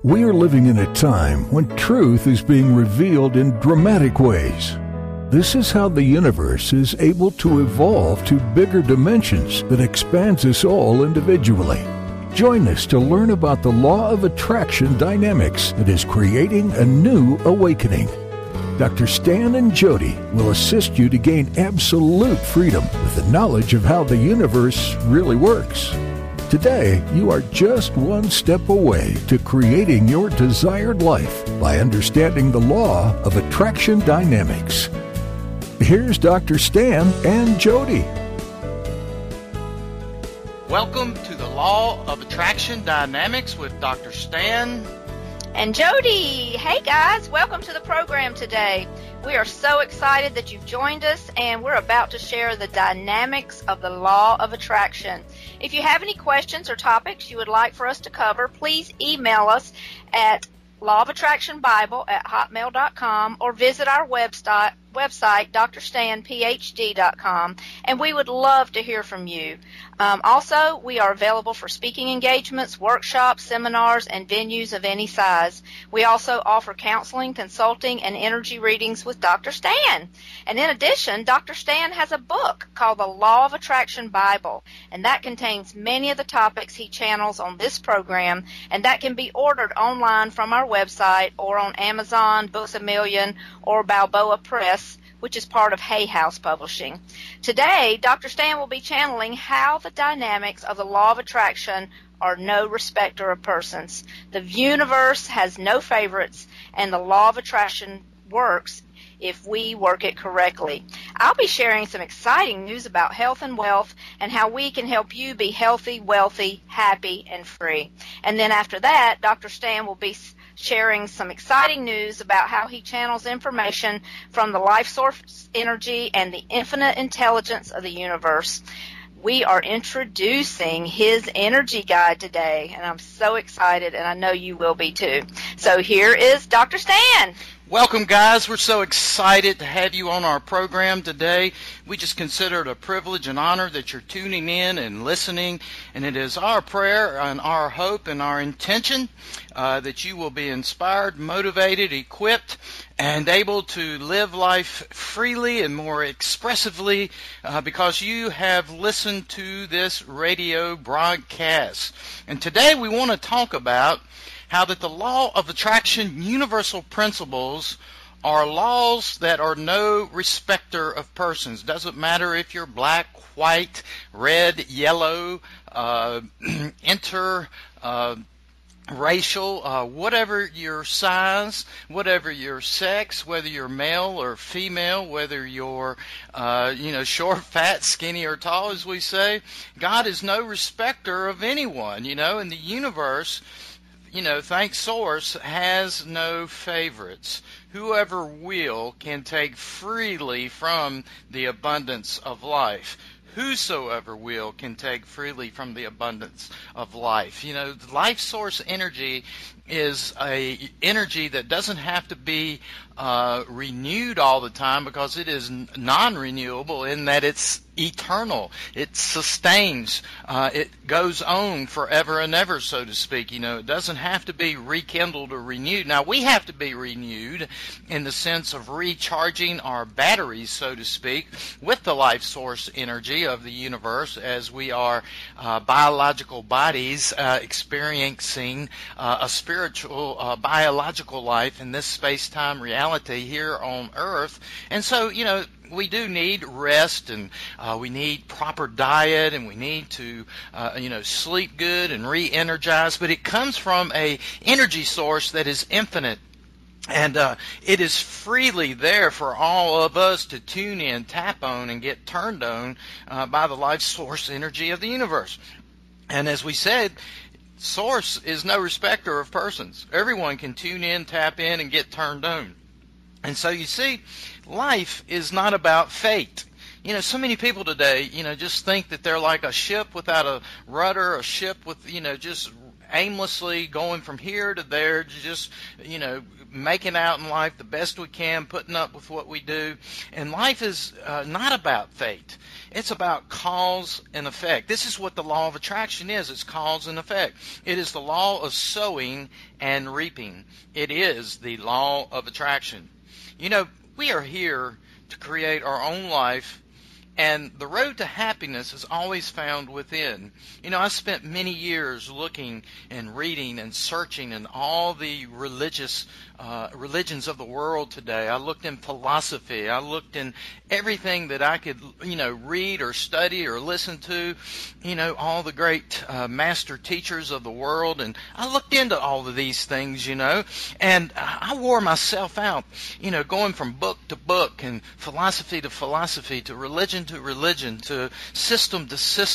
We are living in a time when truth is being revealed in dramatic ways. This is how the universe is able to evolve to bigger dimensions that expands us all individually. Join us to learn about the law of attraction dynamics that is creating a new awakening. Dr. Stan and Jody will assist you to gain absolute freedom with the knowledge of how the universe really works. Today, you are just one step away to creating your desired life by understanding the law of attraction dynamics. Here's Dr. Stan and Jody. Welcome to the Law of Attraction Dynamics with Dr. Stan and Jody. Hey guys, welcome to the program today. We are so excited that you've joined us, and we're about to share the dynamics of the law of attraction. If you have any questions or topics you would like for us to cover, please email us at lawofattractionbible@hotmail.com or visit our website drstanphd.com, and we would love to hear from you. Also, we are available for speaking engagements, workshops, seminars, and venues of any size. We also offer counseling, consulting, and energy readings with Dr. Stan. And in addition, Dr. Stan has a book called The Law of Attraction Bible, and that contains many of the topics he channels on this program, and that can be ordered online from our website or on Amazon, Books A Million, or Balboa Press, which is part of Hay House Publishing. Today, Dr. Stan will be channeling how the dynamics of the law of attraction are no respecter of persons. The universe has no favorites, and the law of attraction works if we work it correctly. I'll be sharing some exciting news about health and wealth and how we can help you be healthy, wealthy, happy, and free. And then after that, Dr. Stan will be sharing some exciting news about how he channels information from the life source energy and the infinite intelligence of the universe. We are introducing his energy guide today, and I'm so excited, and I know you will be too. So here is Dr. Stan. Welcome, guys. We're so excited to have you on our program today. We just consider it a privilege and honor that you're tuning in and listening, and it is our prayer and our hope and our intention that you will be inspired, motivated, equipped, and able to live life freely and more expressively because you have listened to this radio broadcast. And today we want to talk about how that the law of attraction universal principles are laws that are no respecter of persons. Doesn't matter if you're black, white, red, yellow, racial, whatever your size, whatever your sex, whether you're male or female, whether you're, short, fat, skinny, or tall, as we say. God is no respecter of anyone, and the universe, thanks Source, has no favorites. Whoever will can take freely from the abundance of life. Whosoever will can take freely from the abundance of life. The life source energy is a energy that doesn't have to be renewed all the time because it is non-renewable in that it's eternal. It sustains. It goes on forever and ever, so to speak. It doesn't have to be rekindled or renewed. Now, we have to be renewed in the sense of recharging our batteries, so to speak, with the life source energy of the universe as we are biological bodies experiencing a spiritual biological life in this space-time reality here on Earth. And so, we do need rest, and we need proper diet, and we need to, sleep good and re-energize. But it comes from a energy source that is infinite. And it is freely there for all of us to tune in, tap on, and get turned on by the life source energy of the universe. And as we said, Source is no respecter of persons. Everyone can tune in, tap in, and get turned on. And so you see, life is not about fate. So many people today, just think that they're like a ship without a rudder, a ship with, just aimlessly going from here to there, just, making out in life the best we can, putting up with what we do. And life is not about fate. It's about cause and effect. This is what the law of attraction is. It's cause and effect. It is the law of sowing and reaping. It is the law of attraction. You know, we are here to create our own life, and the road to happiness is always found within. You know, I spent many years looking and reading and searching in all the religions of the world today. I looked in philosophy. I looked in everything that I could, read or study or listen to, all the great master teachers of the world. And I looked into all of these things, and I wore myself out, going from book to book and philosophy to religion to system,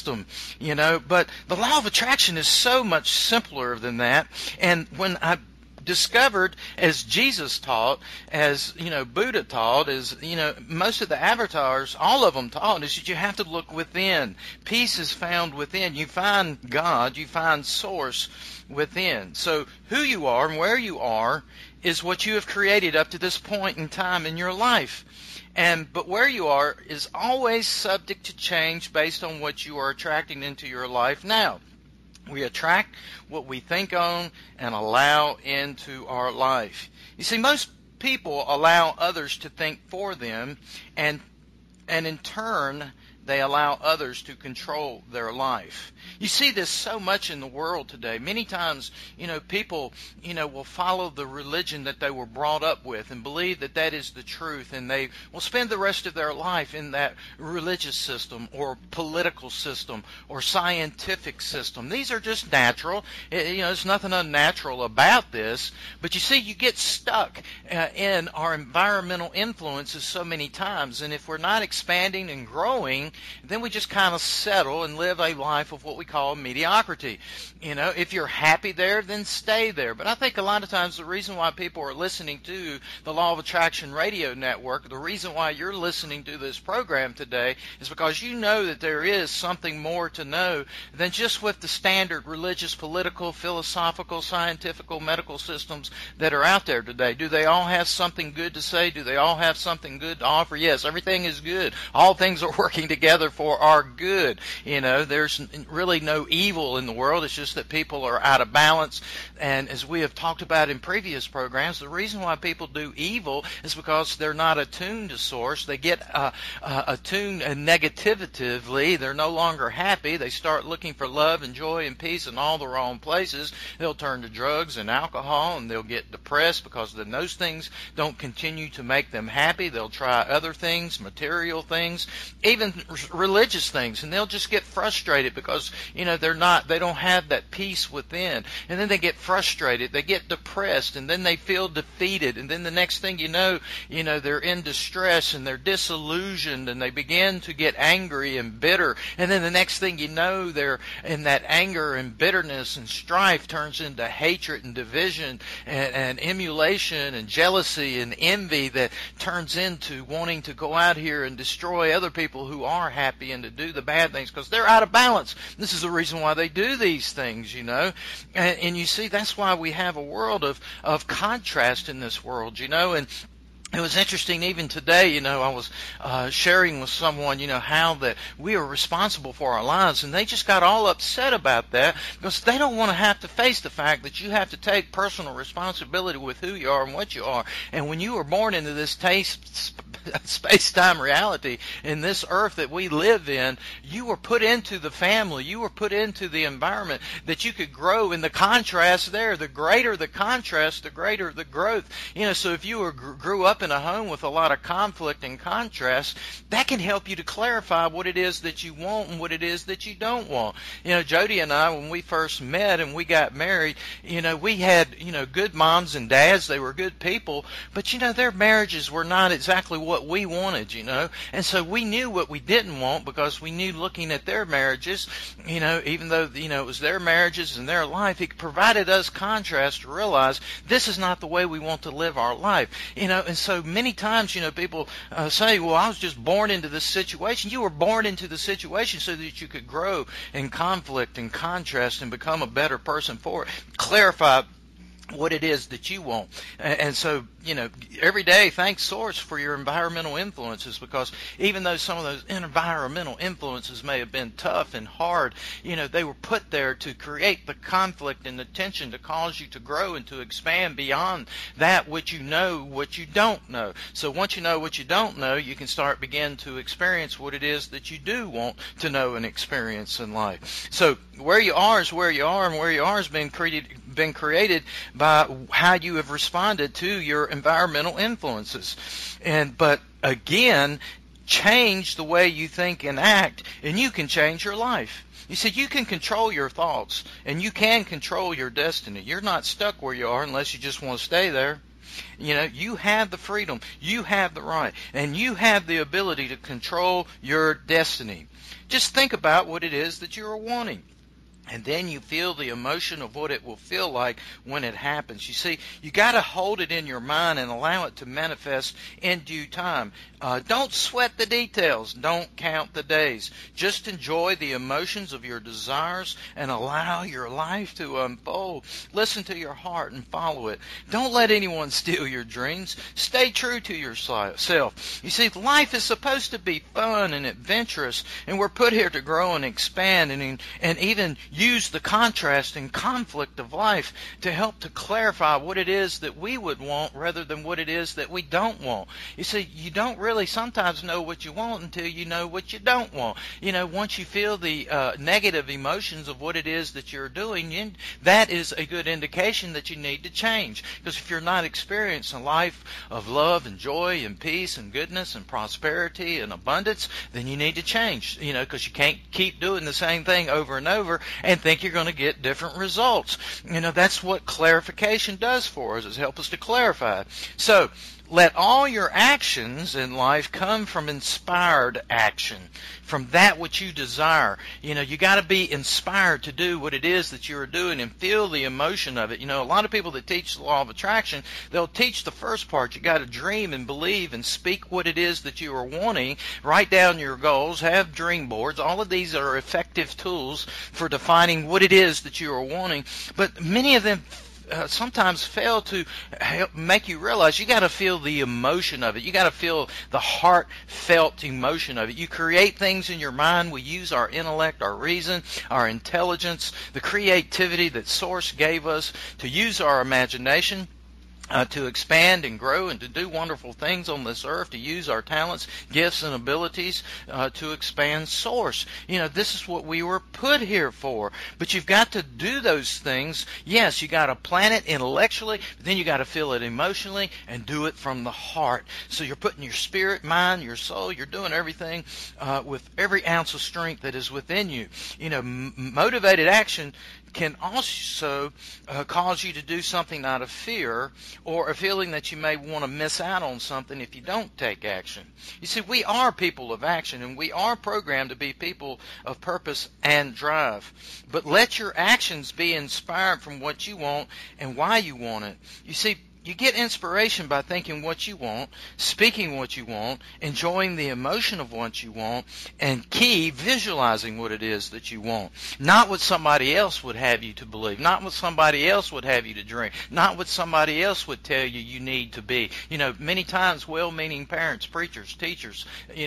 but the law of attraction is so much simpler than that. And when I discovered, as Jesus taught, as Buddha taught, as most of the avatars, all of them taught, is that you have to look within. Peace is found within. You find God, you find source within. So who you are and where you are is what you have created up to this point in time in your life. But where you are is always subject to change based on what you are attracting into your life now. We attract what we think on and allow into our life. You see, most people allow others to think for them, and in turn, they allow others to control their life. You see this so much in the world today. Many times, people, will follow the religion that they were brought up with and believe that that is the truth, and they will spend the rest of their life in that religious system or political system or scientific system. These are just natural. There's nothing unnatural about this. But you see, you get stuck in our environmental influences so many times, and if we're not expanding and growing, then we just kind of settle and live a life of what we call mediocrity. If you're happy there, then stay there. But I think a lot of times the reason why people are listening to the Law of Attraction Radio Network, the reason why you're listening to this program today, is because you know that there is something more to know than just with the standard religious, political, philosophical, scientific, medical systems that are out there today. Do they all have something good to say? Do they all have something good to offer? Yes, everything is good. All things are working together for our good. There's really no evil in the world. It's just that people are out of balance. And as we have talked about in previous programs, the reason why people do evil is because they're not attuned to source. They get attuned negatively. They're no longer happy. They start looking for love and joy and peace in all the wrong places. They'll turn to drugs and alcohol, and they'll get depressed because then those things don't continue to make them happy. They'll try other things, material things, even religious things, and they'll just get frustrated because they don't have that peace within. And then they get frustrated, they get depressed, and then they feel defeated, and then the next thing you know, they're in distress and they're disillusioned, and they begin to get angry and bitter, and then the next thing you know, they're in that anger and bitterness and strife turns into hatred and division and emulation and jealousy and envy that turns into wanting to go out here and destroy other people who are happy and to do the bad things because they're out of balance. This is the reason why they do these things, and you see, that's why we have a world of contrast in this world, and it was interesting even today, I was sharing with someone, how that we are responsible for our lives, and they just got all upset about that because they don't want to have to face the fact that you have to take personal responsibility with who you are and what you are. And when you were born into this space-time reality, in this earth that we live in, you were put into the family, you were put into the environment that you could grow in the contrast there. The greater the contrast, the greater the growth. So if you grew up in a home with a lot of conflict and contrast, that can help you to clarify what it is that you want and what it is that you don't want. Jody and I, when we first met and we got married, we had, good moms and dads. They were good people, but, their marriages were not exactly what we wanted, and so we knew what we didn't want because we knew looking at their marriages, even though, it was their marriages and their life, it provided us contrast to realize this is not the way we want to live our life, and so many times, people say, well, I was just born into this situation. You were born into the situation so that you could grow in conflict and contrast and become a better person for it. Clarify what it is that you want. And so, every day thank Source for your environmental influences, because even though some of those environmental influences may have been tough and hard, they were put there to create the conflict and the tension to cause you to grow and to expand beyond that which you know, what you don't know. So once you know what you don't know, you can begin to experience what it is that you do want to know and experience in life. So where you are is where you are, and where you are has been created by how you have responded to your environmental influences. But again, change the way you think and act, and you can change your life. You see, you can control your thoughts, and you can control your destiny. You're not stuck where you are unless you just want to stay there. You have the freedom, you have the right, and you have the ability to control your destiny. Just think about what it is that you're wanting. And then you feel the emotion of what it will feel like when it happens. You see, you got to hold it in your mind and allow it to manifest in due time. Don't sweat the details. Don't count the days. Just enjoy the emotions of your desires and allow your life to unfold. Listen to your heart and follow it. Don't let anyone steal your dreams. Stay true to yourself. You see, life is supposed to be fun and adventurous, and we're put here to grow and expand and even use the contrast and conflict of life to help to clarify what it is that we would want rather than what it is that we don't want. You see, you don't really sometimes know what you want until you know what you don't want. Once you feel the negative emotions of what it is that you're doing, that is a good indication that you need to change. Because if you're not experiencing a life of love and joy and peace and goodness and prosperity and abundance, then you need to change, because you can't keep doing the same thing over and over and think you're going to get different results. That's what clarification does for us, is help us to clarify. So, let all your actions in life come from inspired action, from that which you desire. You got to be inspired to do what it is that you're doing and feel the emotion of it. A lot of people that teach the law of attraction, they'll teach the first part. You got to dream and believe and speak what it is that you are wanting. Write down your goals, have dream boards. All of these are effective tools for defining what it is that you are wanting. But many of them sometimes fail to help make you realize you got to feel the emotion of it. You got to feel the heartfelt emotion of it. You create things in your mind. We use our intellect, our reason, our intelligence, the creativity that Source gave us to use our imagination. To expand and grow and to do wonderful things on this earth, to use our talents, gifts, and abilities to expand Source. This is what we were put here for. But you've got to do those things. Yes, you got to plan it intellectually, but then you got to feel it emotionally and do it from the heart. So you're putting your spirit, mind, your soul, you're doing everything with every ounce of strength that is within you. Motivated action can also cause you to do something out of fear or a feeling that you may want to miss out on something if you don't take action. You see, we are people of action, and we are programmed to be people of purpose and drive. But let your actions be inspired from what you want and why you want it. You see, you get inspiration by thinking what you want, speaking what you want, enjoying the emotion of what you want, and visualizing what it is that you want. Not what somebody else would have you to believe, not what somebody else would have you to drink, not what somebody else would tell you need to be. Many times well-meaning parents, preachers, teachers,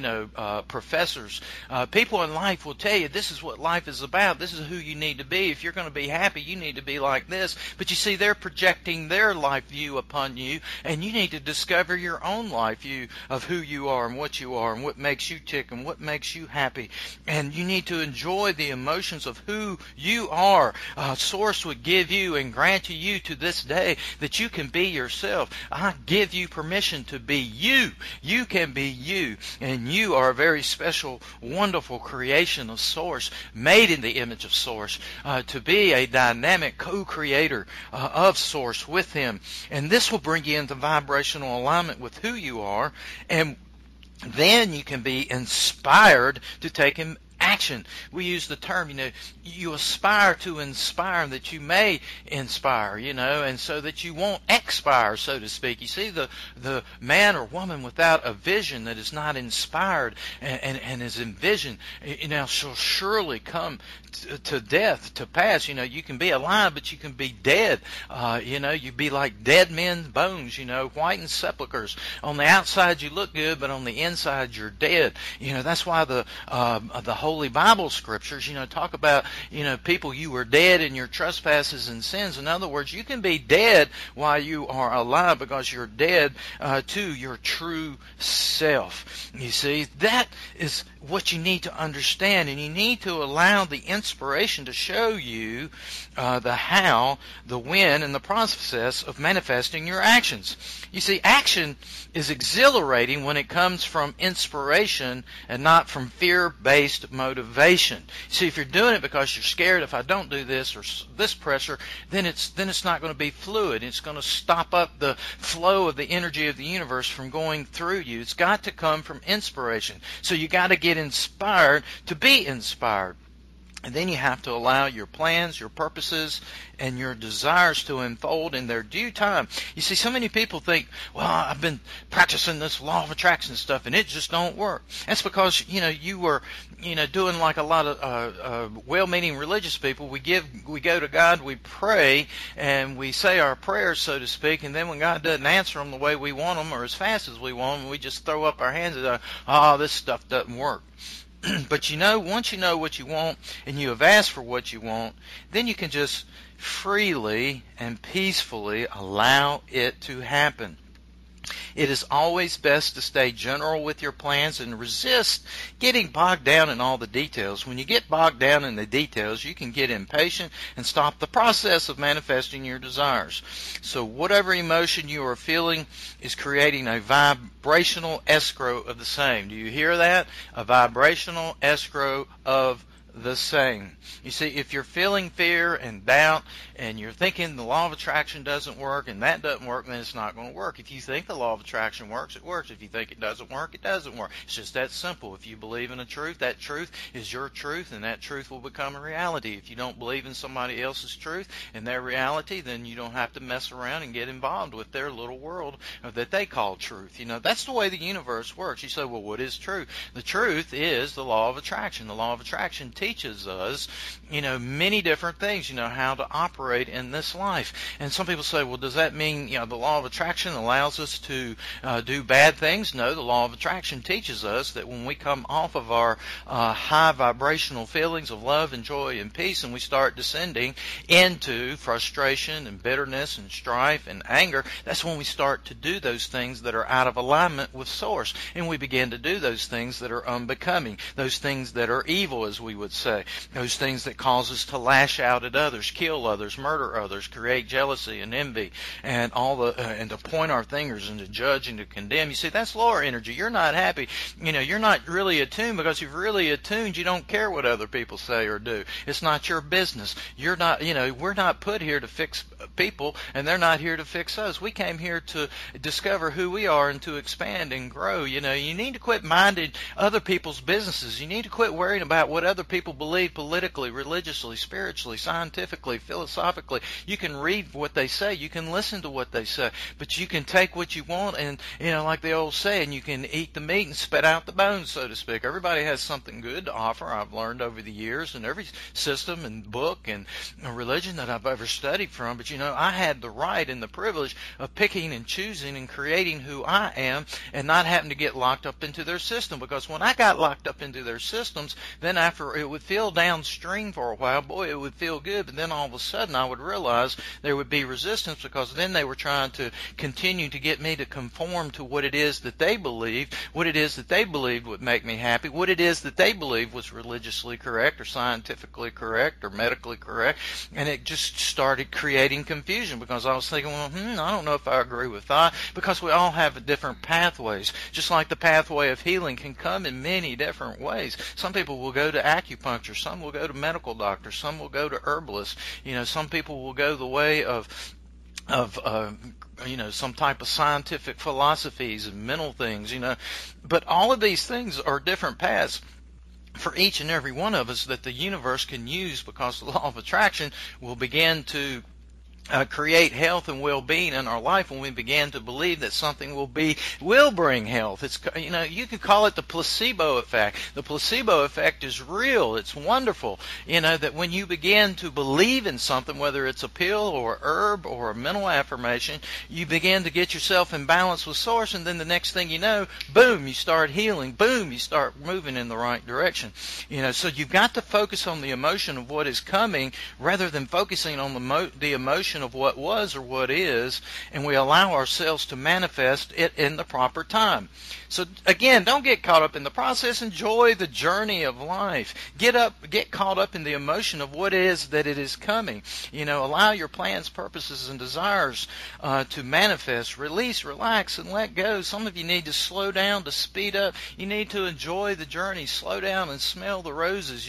professors, people in life will tell you this is what life is about, this is who you need to be. If you're going to be happy, you need to be like this. But you see, they're projecting their life view upon you, and you need to discover your own life view of who you are and what makes you tick and what makes you happy. And you need to enjoy the emotions of who you are. Source would give you and grant you to this day that you can be yourself. I give you permission to be you. You can be you, and you are a very special, wonderful creation of Source, made in the image of Source, to be a dynamic co-creator of Source with Him. And this will bring you into vibrational alignment with who you are, and then you can be inspired to take action action. We use the term, you aspire to inspire that you may inspire, and so that you won't expire, so to speak. You see, the man or woman without a vision that is not inspired and is envisioned, shall surely come to death, to pass. You can be alive, but you can be dead. You'd be like dead men's bones, whitened sepulchres. On the outside you look good, but on the inside you're dead. That's why the Holy Bible scriptures, talk about, people, you were dead in your trespasses and sins. In other words, you can be dead while you are alive, because you're dead to your true self. You see, that is what you need to understand, and you need to allow the inspiration to show you the how, the when, and the process of manifesting your actions. You see, action is exhilarating when it comes from inspiration and not from fear-based motivation. See, if you're doing it because you're scared, if I don't do this or this pressure, then it's not going to be fluid. It's going to stop up the flow of the energy of the universe from going through you. It's got to come from inspiration. So you got to get inspired to be inspired. And then you have to allow your plans, your purposes, and your desires to unfold in their due time. You see, so many people think, well, I've been practicing this law of attraction stuff, and it just don't work. That's because, you were, doing like a lot of well-meaning religious people. We go to God, we pray, and we say our prayers, so to speak, and then when God doesn't answer them the way we want them or as fast as we want them, we just throw up our hands and this stuff doesn't work. But once you know what you want and you have asked for what you want, then you can just freely and peacefully allow it to happen. It is always best to stay general with your plans and resist getting bogged down in all the details. When you get bogged down in the details, you can get impatient and stop the process of manifesting your desires. So whatever emotion you are feeling is creating a vibrational escrow of the same. Do you hear that? A vibrational escrow of the same. You see, if you're feeling fear and doubt and you're thinking the law of attraction doesn't work and that doesn't work, then it's not going to work. If you think the law of attraction works, it works. If you think it doesn't work, it doesn't work. It's just that simple. If you believe in a truth, that truth is your truth, and that truth will become a reality. If you don't believe in somebody else's truth and their reality, then you don't have to mess around and get involved with their little world that they call truth. That's the way the universe works. You say, well, what is truth? The truth is the law of attraction. The law of attraction teaches us, many different things, how to operate in this life. And some people say, well, does that mean, the law of attraction allows us to do bad things? No, the law of attraction teaches us that when we come off of our high vibrational feelings of love and joy and peace, and we start descending into frustration and bitterness and strife and anger, that's when we start to do those things that are out of alignment with Source. And we begin to do those things that are unbecoming, those things that are evil, as we would say, those things that cause us to lash out at others, kill others, murder others, create jealousy and envy, and and to point our fingers and to judge and to condemn. You see, that's lower energy. You're not happy. You're not really attuned, because if you're really attuned, you don't care what other people say or do. It's not your business. You're not, we're not put here to fix people, and they're not here to fix us. We came here to discover who we are and to expand and grow. You need to quit minding other people's businesses. You need to quit worrying about what other people believe politically, religiously, spiritually, scientifically, philosophically. You can read what they say, you can listen to what they say, but you can take what you want and, like the old saying, you can eat the meat and spit out the bones, so to speak. Everybody has something good to offer, I've learned over the years, in every system and book and religion that I've ever studied from. But I had the right and the privilege of picking and choosing and creating who I am, and not having to get locked up into their system. Because when I got locked up into their systems, then after it would feel downstream for a while, boy, it would feel good, but then all of a sudden I would realize there would be resistance, because then they were trying to continue to get me to conform to what it is that they believed, what it is that they believed would make me happy, what it is that they believed was religiously correct or scientifically correct or medically correct. And it just started creating confusion, because I was thinking, well, I don't know if I agree with that, because we all have different pathways. Just like the pathway of healing can come in many different ways. Some people will go to acupuncture, some will go to medical doctors, some will go to herbalists. Some people will go the way of some type of scientific philosophies and mental things, but all of these things are different paths. for each and every one of us that the universe can use, because the law of attraction will begin to create health and well-being in our life when we begin to believe that something will bring health. It's, you can call it the placebo effect. The placebo effect is real. It's wonderful. That when you begin to believe in something, whether it's a pill or a herb or a mental affirmation, you begin to get yourself in balance with Source, and then the next thing you know, boom, you start healing. Boom, you start moving in the right direction. So you've got to focus on the emotion of what is coming rather than focusing on the emotion of what was or what is, and we allow ourselves to manifest it in the proper time. So again, don't get caught up in the process. Enjoy the journey of life. Get caught up in the emotion of what is that it is coming. Allow your plans, purposes, and desires to manifest. Release, relax, and let go. Some of you need to slow down, to speed up. You need to enjoy the journey. Slow down and smell the roses,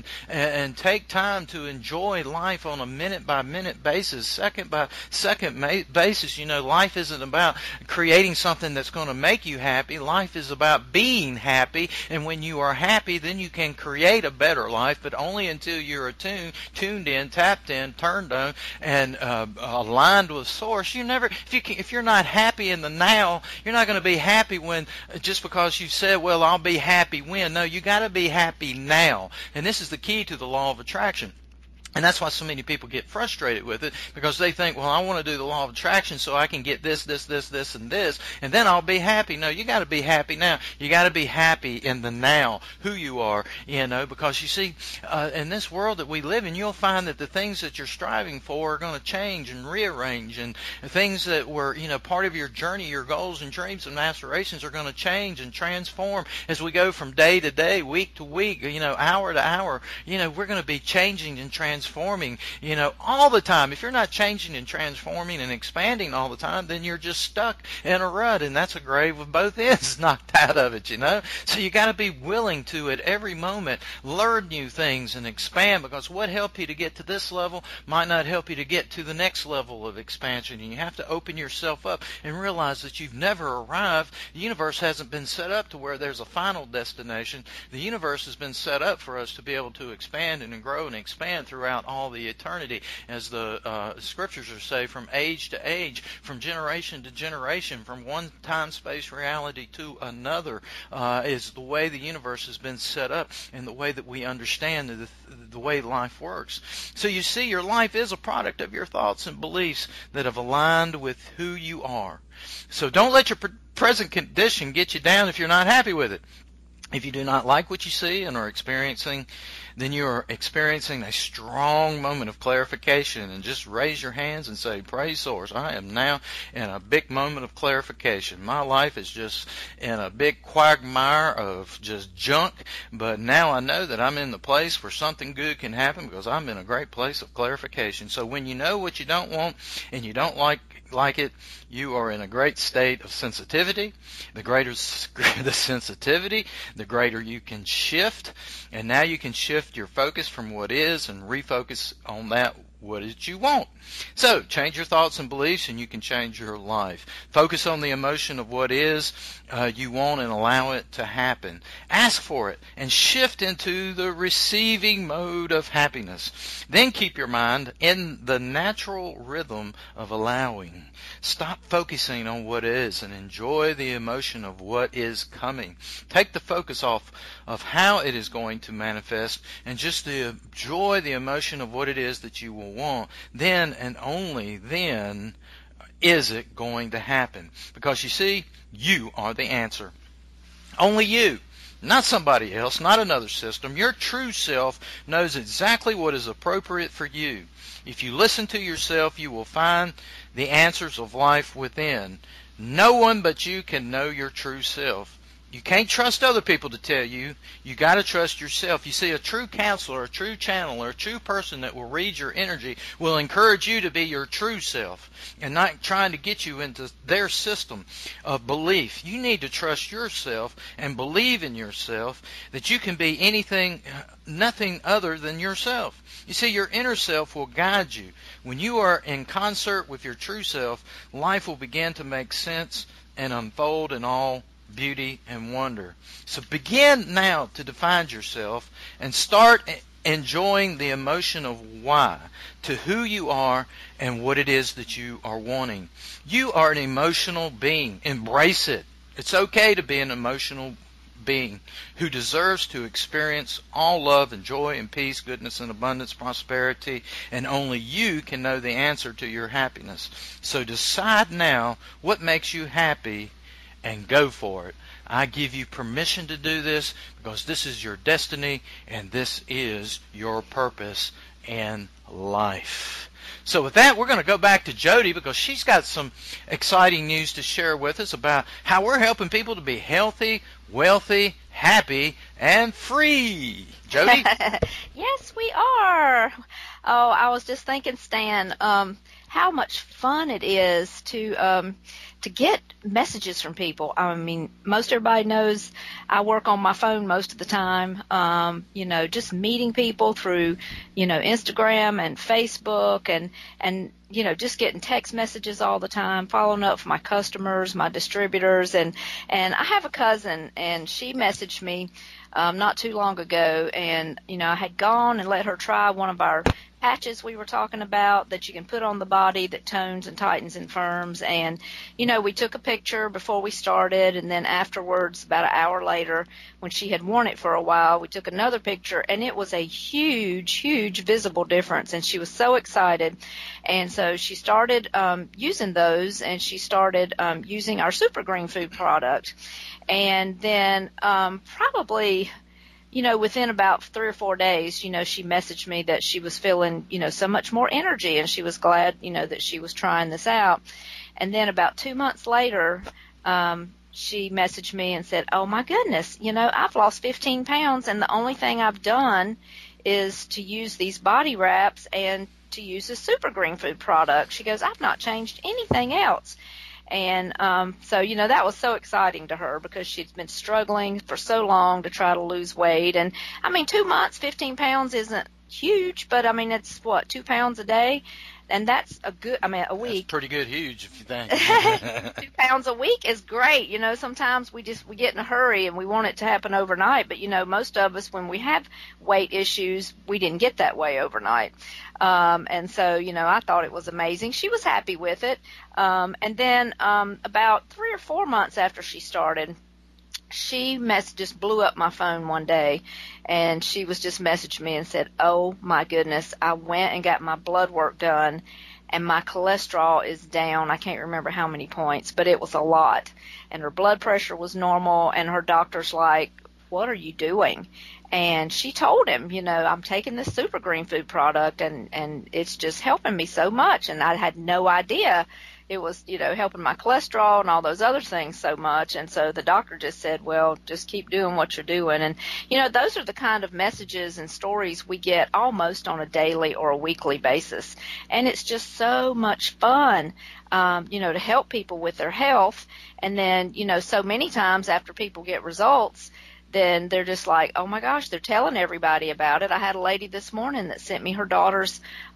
and take time to enjoy life on a minute-by-minute basis, second-by-second basis. Life isn't about creating something that's going to make you happy. Life is about being happy, and when you are happy, then you can create a better life, but only until you're tuned in, tapped in, turned on, and aligned with Source. If you're not happy in the now, you're not going to be happy when, just because you said, well, I'll be happy when. No, you got to be happy now, and this is the key to the law of attraction. And that's why so many people get frustrated with it, because they think, well, I want to do the law of attraction so I can get this, and this, and then I'll be happy. No, you got to be happy now. You got to be happy in the now, who you are, because you see, in this world that we live in, you'll find that the things that you're striving for are going to change and rearrange, and things that were, part of your journey, your goals and dreams and aspirations are going to change and transform as we go from day to day, week to week, hour to hour. We're going to be changing and transforming, all the time. If you're not changing and transforming and expanding all the time, then you're just stuck in a rut, and that's a grave with both ends knocked out of it, So you got to be willing to, at every moment, learn new things and expand, because what helped you to get to this level might not help you to get to the next level of expansion, and you have to open yourself up and realize that you've never arrived. The universe hasn't been set up to where there's a final destination. The universe has been set up for us to be able to expand and grow and expand throughout all the eternity, as the scriptures say, from age to age, from generation to generation, from one time-space reality to another, is the way the universe has been set up and the way that we understand the way life works. So you see, your life is a product of your thoughts and beliefs that have aligned with who you are. So don't let your present condition get you down if you're not happy with it. If you do not like what you see and are experiencing, then you are experiencing a strong moment of clarification, and just raise your hands and say, praise Source, I am now in a big moment of clarification. My life is just in a big quagmire of just junk, but now I know that I'm in the place where something good can happen, because I'm in a great place of clarification. So when you know what you don't want and you don't like it, you are in a great state of sensitivity. The greater the sensitivity, the greater you can shift, and now you can shift your focus from what is and refocus on that what is you want. So change your thoughts and beliefs, and you can change your life. Focus on the emotion of what is you want and allow it to happen. Ask for it and shift into the receiving mode of happiness. Then keep your mind in the natural rhythm of allowing. Stop focusing on what is and enjoy the emotion of what is coming. Take the focus off of how it is going to manifest and just enjoy the emotion of what it is that you will want. Then and only then is it going to happen. Because you see, you are the answer. Only you. Not somebody else, not another system. Your true self knows exactly what is appropriate for you. If you listen to yourself, you will find the answers of life within. No one but you can know your true self. You can't trust other people to tell you. You got to trust yourself. You see, a true counselor, a true channeler, a true person that will read your energy will encourage you to be your true self and not trying to get you into their system of belief. You need to trust yourself and believe in yourself that you can be nothing other than yourself. You see, your inner self will guide you. When you are in concert with your true self, life will begin to make sense and unfold in all beauty, and wonder. So begin now to define yourself and start enjoying the emotion of why, to who you are and what it is that you are wanting. You are an emotional being. Embrace it. It's okay to be an emotional being who deserves to experience all love and joy and peace, goodness and abundance, prosperity, and only you can know the answer to your happiness. So decide now what makes you happy and go for it. I give you permission to do this because this is your destiny and this is your purpose in life. So with that, we're going to go back to Jody because she's got some exciting news to share with us about how we're helping people to be healthy, wealthy, happy, and free. Jody? Yes, we are. Oh, I was just thinking, Stan, how much fun it is to get messages from people. I mean, most everybody knows I work on my phone most of the time. Just meeting people through, Instagram and Facebook and just getting text messages all the time, following up for my customers, my distributors. And I have a cousin, and she messaged me not too long ago, and, I had gone and let her try one of our patches we were talking about that you can put on the body that tones and tightens and firms. And, we took a picture before we started, and then afterwards, about an hour later, when she had worn it for a while, we took another picture, and it was a huge, huge visible difference. And she was so excited. And so she started using those, and she started using our Super Green Food product. And then probably within about 3 or 4 days, she messaged me that she was feeling, so much more energy, and she was glad, that she was trying this out. And then about 2 months later, she messaged me and said, oh my goodness, I've lost 15 pounds, and the only thing I've done is to use these body wraps and to use the Super Green Food product. She goes, I've not changed anything else. And so, that was so exciting to her because she'd been struggling for so long to try to lose weight. And, 2 months, 15 pounds isn't huge, but, it's, 2 pounds a day? And that's a week. That's pretty good huge if you think. 2 pounds a week is great. Sometimes we get in a hurry and we want it to happen overnight. But, most of us, when we have weight issues, we didn't get that way overnight. And so, I thought it was amazing. She was happy with it. And then about 3 or 4 months after she started, she just blew up my phone one day, and she was just messaged me and said, oh my goodness, I went and got my blood work done, and my cholesterol is down. I can't remember how many points, but it was a lot. And her blood pressure was normal, and her doctor's like, what are you doing? And she told him, I'm taking this Super Green Food product, and it's just helping me so much. And I had no idea it was, helping my cholesterol and all those other things so much. And so the doctor just said, well, just keep doing what you're doing. And, those are the kind of messages and stories we get almost on a daily or a weekly basis. And it's just so much fun, to help people with their health. And then, so many times after people get results, then they're just like, oh my gosh, they're telling everybody about it. I had a lady this morning that sent me her daughter's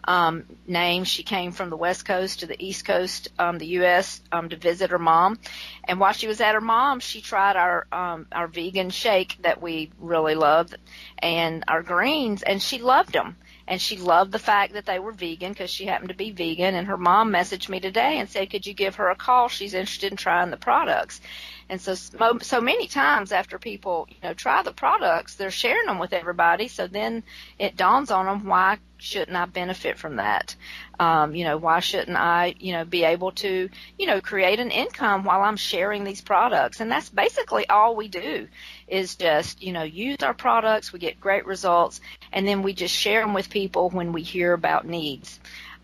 name. She came from the West Coast to the East Coast, the U.S., to visit her mom. And while she was at her mom's, she tried our vegan shake that we really love and our greens, and she loved them. And she loved the fact that they were vegan because she happened to be vegan. And her mom messaged me today and said, could you give her a call? She's interested in trying the products. And so many times after people, try the products, they're sharing them with everybody. So then it dawns on them, why shouldn't I benefit from that? Why shouldn't I, be able to, create an income while I'm sharing these products? And that's basically all we do is just, use our products. We get great results. And then we just share them with people when we hear about needs.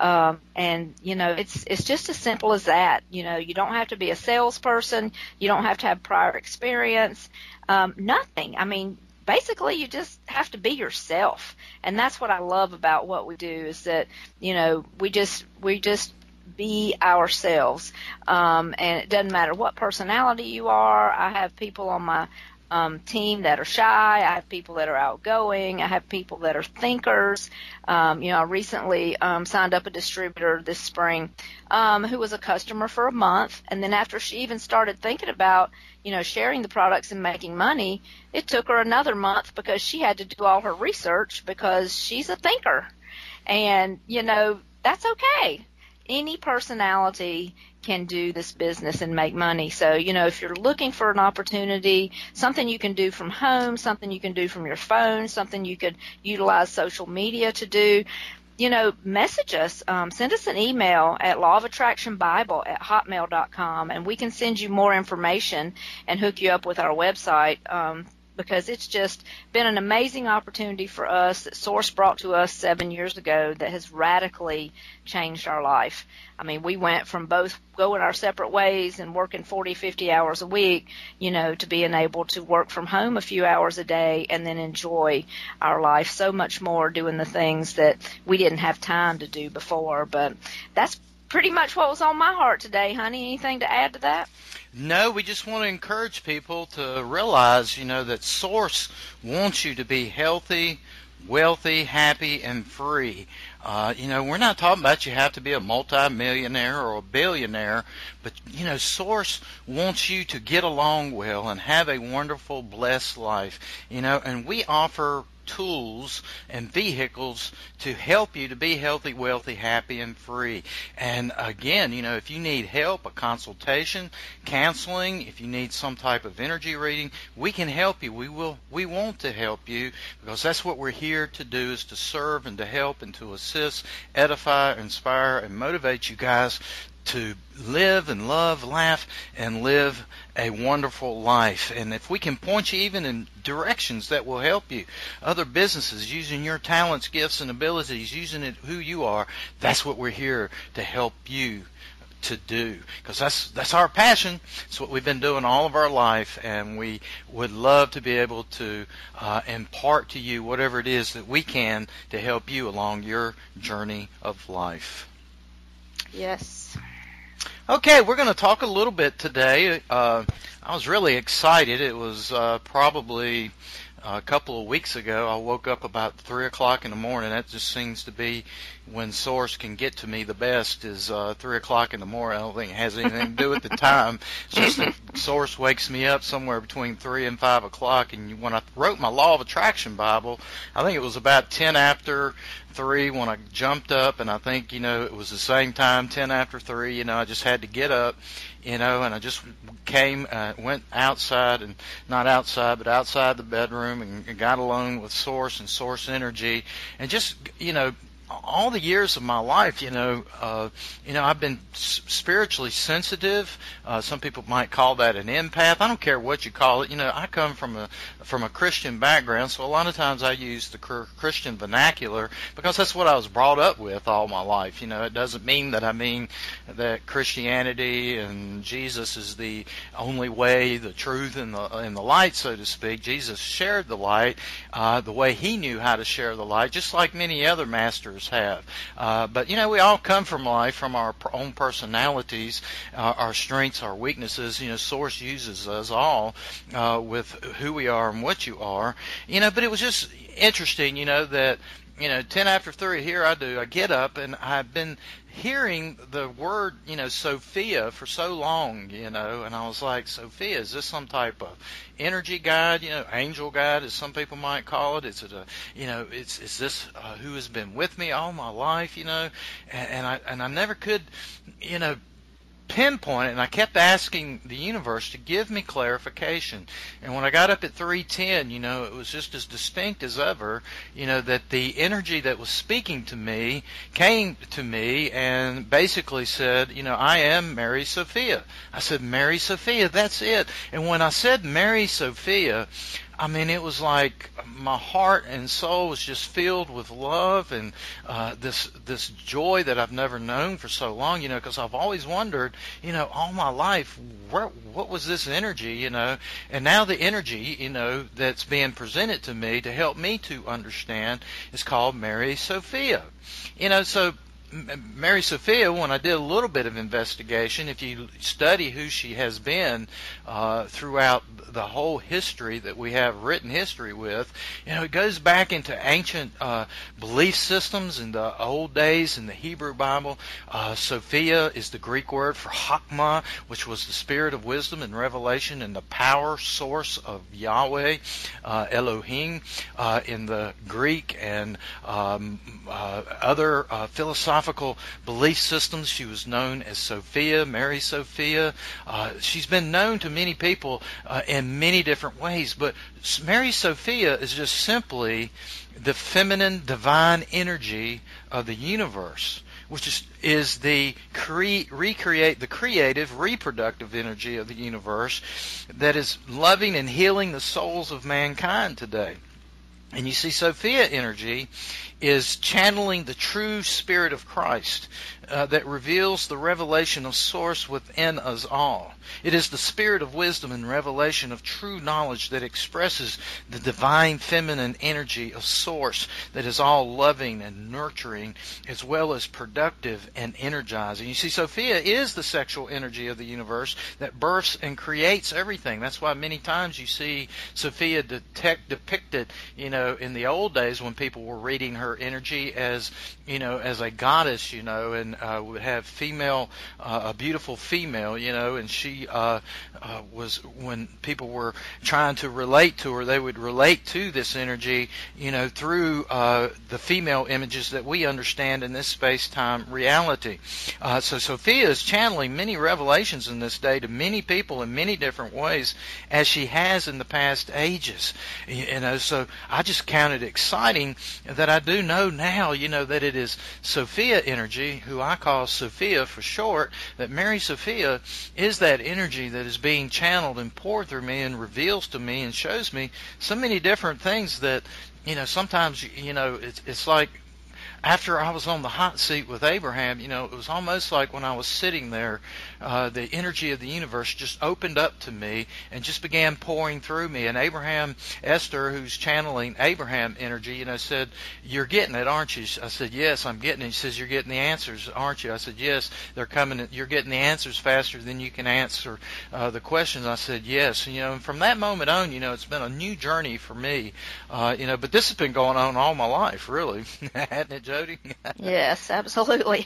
It's just as simple as that. You don't have to be a salesperson. You don't have to have prior experience. Nothing. Basically you just have to be yourself. And that's what I love about what we do is that, we just be ourselves. And it doesn't matter what personality you are. I have people on my team that are shy. I have people that are outgoing. I have people that are thinkers. I recently signed up a distributor this spring who was a customer for a month, and then after she even started thinking about sharing the products and making money, it took her another month because she had to do all her research because she's a thinker. And, that's okay. Any personality can do this business and make money. So, if you're looking for an opportunity, something you can do from home, something you can do from your phone, something you could utilize social media to do, message us, send us an email at lawofattractionbible@hotmail.com, and we can send you more information and hook you up with our website, because it's just been an amazing opportunity for us that Source brought to us 7 years ago that has radically changed our life. I mean, we went from both going our separate ways and working 40, 50 hours a week, to being able to work from home a few hours a day and then enjoy our life so much more doing the things that we didn't have time to do before. But that's pretty much what was on my heart today, honey. Anything to add to that? No, we just want to encourage people to realize, that Source wants you to be healthy, wealthy, happy, and free. We're not talking about you have to be a multi-millionaire or a billionaire, but, Source wants you to get along well and have a wonderful, blessed life, and we offer tools and vehicles to help you to be healthy, wealthy, happy, and free. And again, if you need help, a consultation, counseling, if you need some type of energy reading, we can help you. We want to help you, because that's what we're here to do, is to serve and to help and to assist, edify, inspire, and motivate you guys to live and love, laugh, and live a wonderful life. And if we can point you even in directions that will help you, other businesses, using your talents, gifts, and abilities, using it who you are, that's what we're here to help you to do, because that's our passion. It's what we've been doing all of our life, and we would love to be able to impart to you whatever it is that we can to help you along your journey of life. Yes. Okay, we're going to talk a little bit today. I was really excited. It was probably a couple of weeks ago. I woke up about 3 o'clock in the morning. That just seems to be when Source can get to me the best, is 3 o'clock in the morning. I don't think it has anything to do with the time. It's just that Source wakes me up somewhere between 3 and 5 o'clock. And when I wrote my Law of Attraction Bible, I think it was about 10 after 3 when I jumped up, and I think, it was the same time, 10 after 3, I just had to get up, and I just went outside, and not outside, but outside the bedroom, and got alone with Source and Source Energy, and just, all the years of my life, I've been spiritually sensitive. Some people might call that an empath. I don't care what you call it. I come from a Christian background, so a lot of times I use the Christian vernacular because that's what I was brought up with all my life. It doesn't mean that I mean that Christianity and Jesus is the only way, the truth, and the light, so to speak. Jesus shared the light the way he knew how to share the light, just like many other masters have. But we all come from life, from our own personalities, our strengths, our weaknesses. Source uses us all with who we are and what you are. But it was just interesting, that 10 after 3, here I get up, and I've been hearing the word, Sophia for so long, and I was like, Sophia, is this some type of energy guide, angel guide, as some people might call it? Is it is this who has been with me all my life, and I never could, pinpoint it, and I kept asking the universe to give me clarification. And when I got up at 3:10, it was just as distinct as ever, that the energy that was speaking to me came to me and basically said, I am Mary Sophia. I said, Mary Sophia, that's it. And when I said Mary Sophia, it was like my heart and soul was just filled with love and this joy that I've never known for so long, because I've always wondered, all my life, what was this energy, and now the energy, that's being presented to me to help me to understand is called Mary Sophia. So Mary Sophia, when I did a little bit of investigation, if you study who she has been throughout the whole history that we have written history with, it goes back into ancient belief systems in the old days in the Hebrew Bible. Sophia is the Greek word for Chokmah, which was the spirit of wisdom and revelation and the power source of Yahweh, Elohim, in the Greek and other philosophical belief systems. She was known as Sophia, Mary Sophia. She's been known to many people in many different ways, but Mary Sophia is just simply the feminine divine energy of the universe, which is the creative, reproductive energy of the universe that is loving and healing the souls of mankind today. And you see, Sophia energy is channeling the true spirit of Christ that reveals the revelation of source within us all. It is the spirit of wisdom and revelation of true knowledge that expresses the divine feminine energy of source that is all loving and nurturing as well as productive and energizing. You see, Sophia is the sexual energy of the universe that births and creates everything. That's why many times you see Sophia depicted, in the old days when people were reading her energy as a goddess, and would have a beautiful female, and she was, when people were trying to relate to her, they would relate to this energy, through the female images that we understand in this space-time reality. So Sophia is channeling many revelations in this day to many people in many different ways, as she has in the past ages. So I just count it exciting that I do know now, that it is Sophia energy, who I call Sophia for short, that Mary Sophia is that energy that is being channeled and poured through me and reveals to me and shows me so many different things that, sometimes, it's like after I was on the hot seat with Abraham, it was almost like when I was sitting there, the energy of the universe just opened up to me and just began pouring through me. And Esther, who's channeling Abraham energy, said, "You're getting it, aren't you?" I said, "Yes, I'm getting it." He says, "You're getting the answers, aren't you?" I said, "Yes, they're coming. You're getting the answers faster than you can answer the questions." I said, "Yes." And from that moment on, it's been a new journey for me. But this has been going on all my life, really, hasn't it, Jody? Yes, absolutely.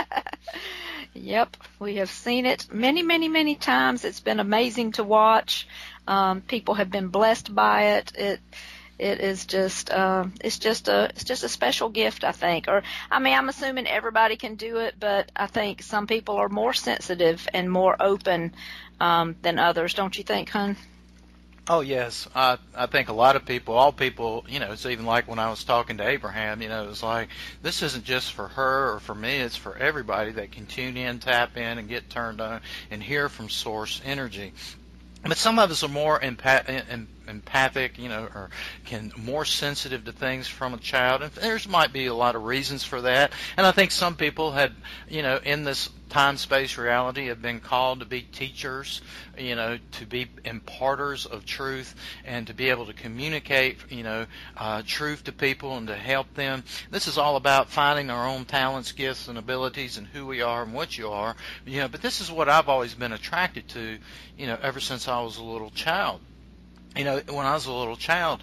Yep, we have seen it many, many, many times. It's been amazing to watch. People have been blessed by it. It is just it's just a special gift, I think. I'm assuming everybody can do it, but I think some people are more sensitive and more open than others. Don't you think, hon? Oh, yes. I think a lot of people, all people, it's even like when I was talking to Abraham, it was like, this isn't just for her or for me, it's for everybody that can tune in, tap in, and get turned on and hear from source energy. But some of us are more empathic, or more sensitive to things from a child. And there might be a lot of reasons for that. And I think some people had, in this time-space reality, have been called to be teachers, to be imparters of truth and to be able to communicate, truth to people and to help them. This is all about finding our own talents, gifts, and abilities and who we are and what you are. But this is what I've always been attracted to, ever since I was a little child. When I was a little child,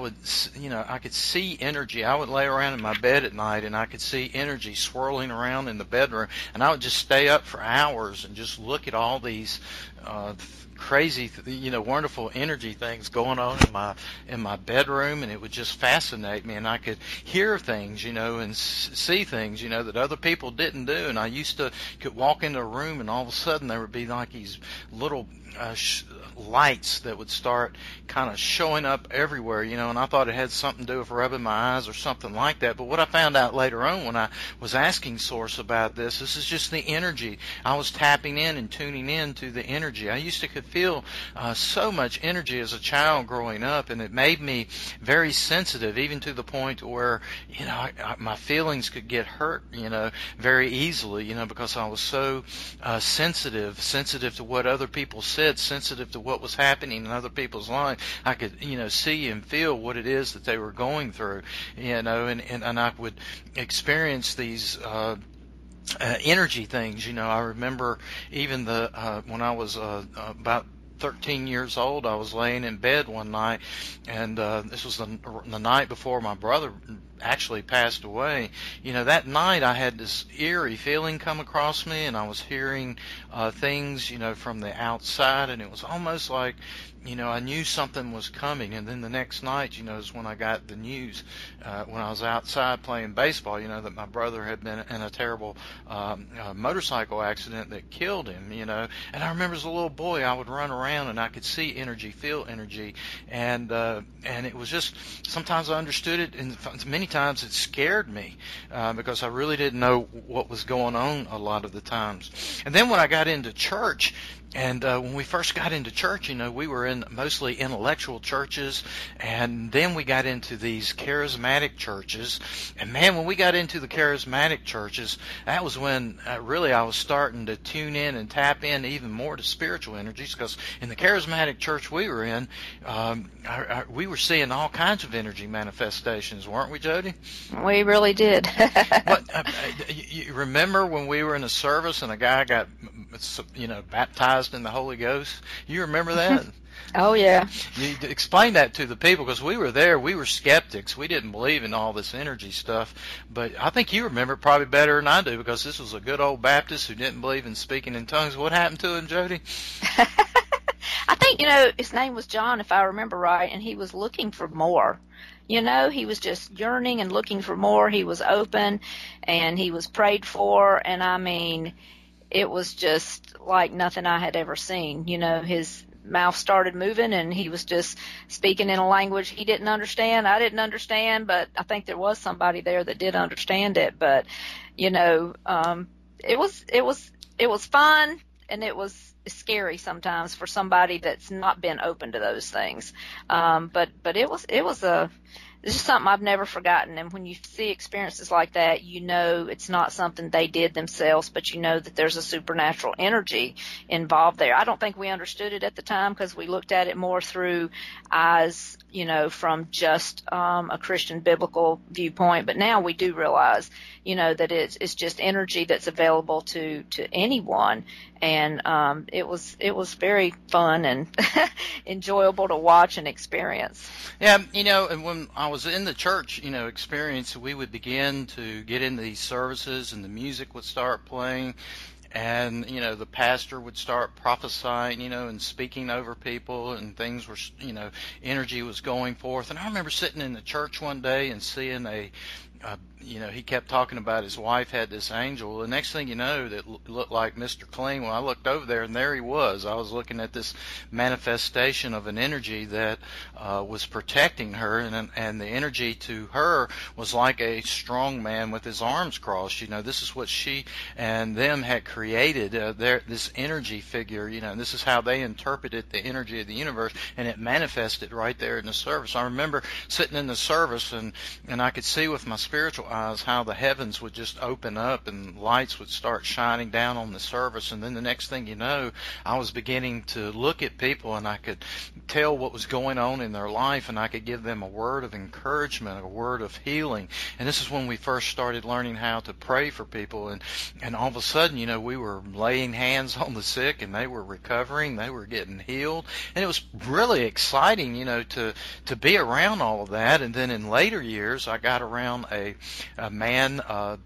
I could see energy. I would lay around in my bed at night and I could see energy swirling around in the bedroom, and I would just stay up for hours and just look at all these crazy, wonderful energy things going on in my bedroom, and it would just fascinate me. And I could hear things, and see things, that other people didn't do. And I could walk into a room, and all of a sudden there would be like these little lights that would start kind of showing up everywhere, and I thought it had something to do with rubbing my eyes or something like that. But what I found out later on when I was asking Source about this is just the energy. I was tapping in and tuning in to the energy. I used to could feel so much energy as a child growing up, and it made me very sensitive, even to the point where, my feelings could get hurt, very easily, because I was so sensitive to what other people said, sensitive to what was happening in other people's lives. I could, see and feel what it is that they were going through, and I would experience these energy things. I remember even when I was about 13 years old, I was laying in bed one night, and this was the night before my brother actually passed away. That night I had this eerie feeling come across me, and I was hearing things, from the outside, and it was almost like, I knew something was coming. And then the next night, is when I got the news, when I was outside playing baseball, that my brother had been in a terrible motorcycle accident that killed him, And I remember as a little boy, I would run around and I could see energy, feel energy, and it was just, sometimes I understood it, and many times it scared me because I really didn't know what was going on a lot of the times. And then when I got into church, and when we first got into church, we were in mostly intellectual churches, and then we got into these charismatic churches. And man, when we got into the charismatic churches, that was when really I was starting to tune in and tap in even more to spiritual energies, because in the charismatic church we were in, we were seeing all kinds of energy manifestations, weren't we, Jody? We really did. You remember when we were in a service and a guy got, baptized in the Holy Ghost? You remember that? Oh, yeah. You explain that to the people, because we were there. We were skeptics. We didn't believe in all this energy stuff. But I think you remember it probably better than I do, because this was a good old Baptist who didn't believe in speaking in tongues. What happened to him, Jody? I think, his name was John, if I remember right, and he was looking for more. He was just yearning and looking for more. He was open, and he was prayed for, and I mean, it was just like nothing I had ever seen. His mouth started moving, and he was just speaking in a language he didn't understand. I didn't understand, but I think there was somebody there that did understand it. But, it was fun, and it was scary sometimes for somebody that's not been open to those things. But it's just something I've never forgotten. And when you see experiences like that, it's not something they did themselves, but that there's a supernatural energy involved there. I don't think we understood it at the time, because we looked at it more through eyes, from just a Christian biblical viewpoint. But now we do realize, that it's just energy that's available to anyone. And it was very fun and enjoyable to watch and experience. Yeah, and when I was in the church, experience, we would begin to get in these services, and the music would start playing, and the pastor would start prophesying, and speaking over people, and things were, energy was going forth. And I remember sitting in the church one day and seeing he kept talking about his wife had this angel. The next thing you know, that looked like Mr. Clean. When I looked over there, and there he was. I was looking at this manifestation of an energy that was protecting her, and the energy to her was like a strong man with his arms crossed. This is what she and them had created, this energy figure, and this is how they interpreted the energy of the universe, and it manifested right there in the service. I remember sitting in the service, and I could see with my spiritual eyes how the heavens would just open up and lights would start shining down on the service. And then the next thing you know, I was beginning to look at people, and I could tell what was going on in their life, and I could give them a word of encouragement, a word of healing. And this is when we first started learning how to pray for people, and all of a sudden, we were laying hands on the sick, and they were recovering, they were getting healed. And it was really exciting, to be around all of that. And then in later years, I got around a man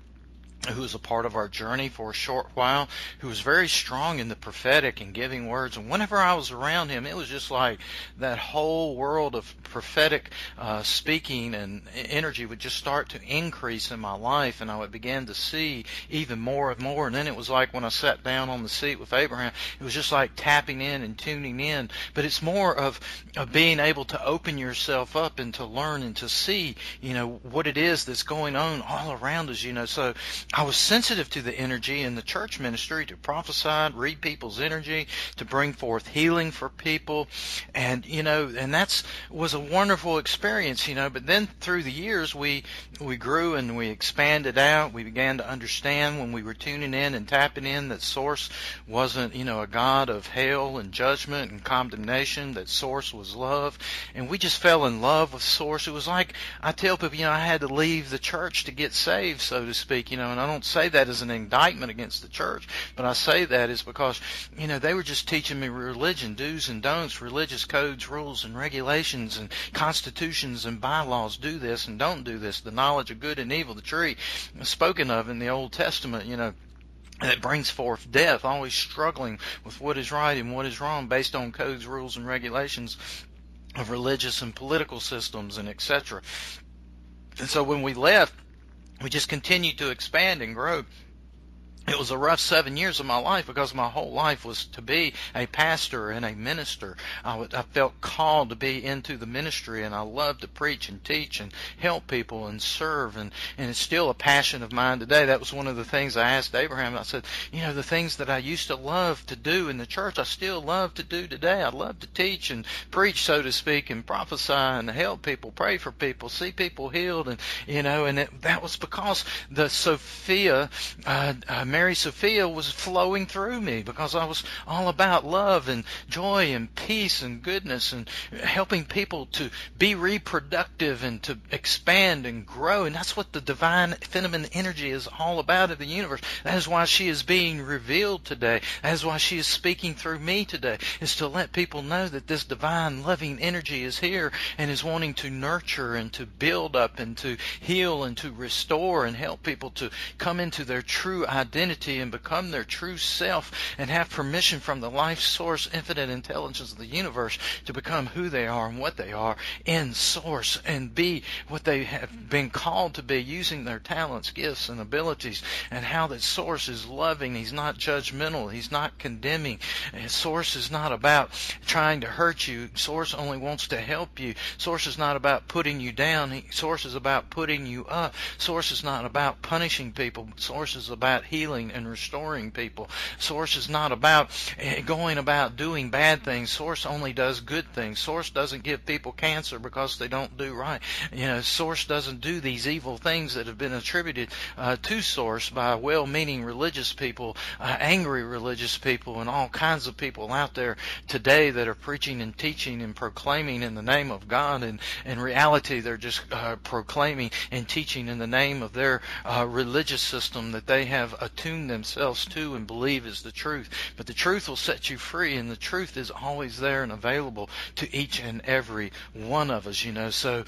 who was a part of our journey for a short while, who was very strong in the prophetic and giving words. And whenever I was around him, it was just like that whole world of prophetic speaking and energy would just start to increase in my life, and I would begin to see even more and more. And then it was like when I sat down on the seat with Abraham, it was just like tapping in and tuning in. But it's more of being able to open yourself up and to learn and to see, what it is that's going on all around us, So I was sensitive to the energy in the church ministry, to prophesy, read people's energy, to bring forth healing for people. And, and that was a wonderful experience, But then through the years, we grew and we expanded out. We began to understand when we were tuning in and tapping in that Source wasn't, a God of hell and judgment and condemnation, that Source was love. And we just fell in love with Source. It was like, I tell people, I had to leave the church to get saved, so to speak, and don't say that as an indictment against the church, but I say that is because, they were just teaching me religion, do's and don'ts, religious codes, rules, and regulations, and constitutions and bylaws. Do this and don't do this. The knowledge of good and evil, the tree spoken of in the Old Testament, that brings forth death, always struggling with what is right and what is wrong based on codes, rules, and regulations of religious and political systems, and etc. And so when we left, we just continued to expand and grow. It was a rough 7 years of my life because my whole life was to be a pastor and a minister. I felt called to be into the ministry, and I love to preach and teach and help people and serve, and it's still a passion of mine today. That was one of the things I asked Abraham. I said, the things that I used to love to do in the church, I still love to do today. I love to teach and preach, so to speak, and prophesy and help people, pray for people, see people healed, and that was because the Sophia, Mary Sophia was flowing through me, because I was all about love and joy and peace and goodness and helping people to be reproductive and to expand and grow. And that's what the divine feminine energy is all about in the universe. That is why she is being revealed today. That is why she is speaking through me today, is to let people know that this divine loving energy is here and is wanting to nurture and to build up and to heal and to restore and help people to come into their true identity and become their true self and have permission from the life source, infinite intelligence of the universe to become who they are and what they are in source and be what they have been called to be, using their talents, gifts, and abilities, and how that source is loving. He's not judgmental. He's not condemning. Source is not about trying to hurt you. Source only wants to help you. Source is not about putting you down. Source is about putting you up. Source is not about punishing people. Source is about healing and restoring people. Source is not about going about doing bad things. Source only does good things. Source doesn't give people cancer because they don't do right. Source doesn't do these evil things that have been attributed to Source by well-meaning religious people, angry religious people, and all kinds of people out there today that are preaching and teaching and proclaiming in the name of God, and in reality they're just proclaiming and teaching in the name of their religious system that they have attuned themselves to and believe is the truth. But the truth will set you free, and the truth is always there and available to each and every one of us. So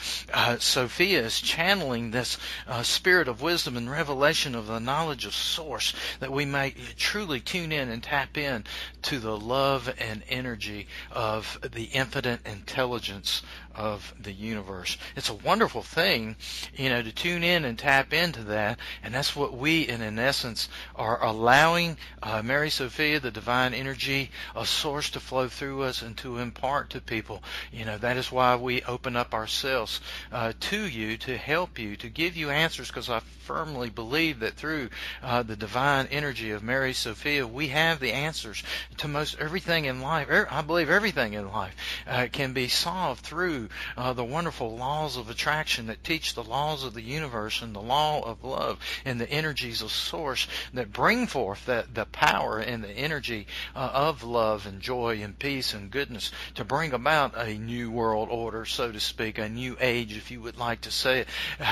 Sophia is channeling this spirit of wisdom and revelation of the knowledge of Source, that we may truly tune in and tap in to the love and energy of the infinite intelligence of the universe. It's a wonderful thing, to tune in and tap into that, and that's what we, in essence, are allowing Mary Sophia, the divine energy of Source, to flow through us and to impart to people. That is why we open up ourselves to you, to help you, to give you answers, because I firmly believe that through the divine energy of Mary Sophia, we have the answers to most everything in life. I believe everything in life can be solved through the wonderful laws of attraction that teach the laws of the universe and the law of love and the energies of Source that bring forth the power and the energy of love and joy and peace and goodness to bring about a new world order, so to speak, a new age, if you would like to say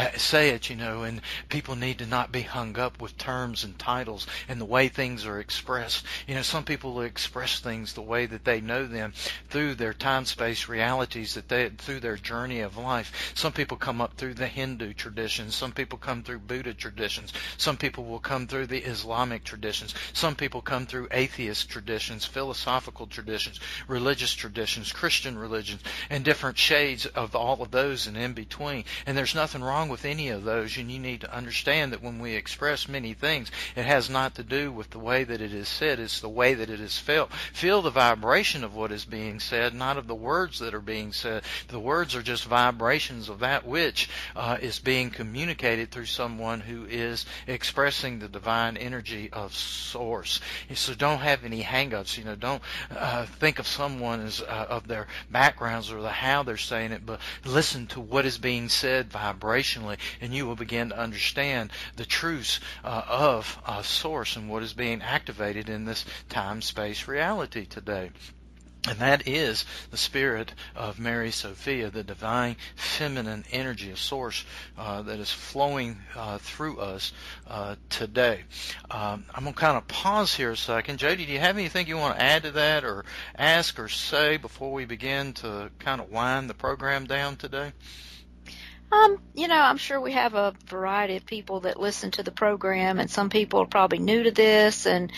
it, and people need to not be hung up with terms and titles and the way things are expressed. Some people express things the way that they know them through their time-space realities, through their journey of life. Some people come up through the Hindu traditions. Some people come through Buddha traditions. Some people will come through the Islamic traditions. Some people come through atheist traditions, philosophical traditions, religious traditions, Christian religions, and different shades of all of those and in between. And there's nothing wrong with any of those, and you need to understand that when we express many things, it has not to do with the way that it is said. It's the way that it is felt. Feel the vibration of what is being said, not of the words that are being said. The words are just vibrations of that which is being communicated through someone who is expressing the divine energy of Source. So don't have any hang-ups. Don't think of someone as of their backgrounds or how they're saying it, but listen to what is being said vibrationally, and you will begin to understand the truths of Source and what is being activated in this time-space reality today. And that is the spirit of Mary Sophia, the divine feminine energy, a source that is flowing through us today. I'm going to kind of pause here a second. Jody, do you have anything you want to add to that or ask or say before we begin to kind of wind the program down today? I'm sure we have a variety of people that listen to the program, and some people are probably new to this, and